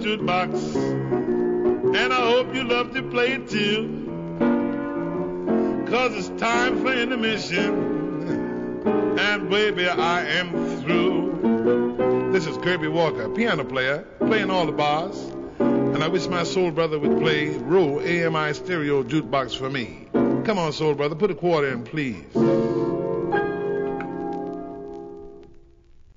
jukebox, and I hope you love to play it too. 'Cause it's time for intermission, and baby, I am through. This is Kirby Walker, piano player, playing all the bars, and I wish my soul brother would play Row AMI stereo jukebox for me. Come on, soul brother, put a quarter in, please.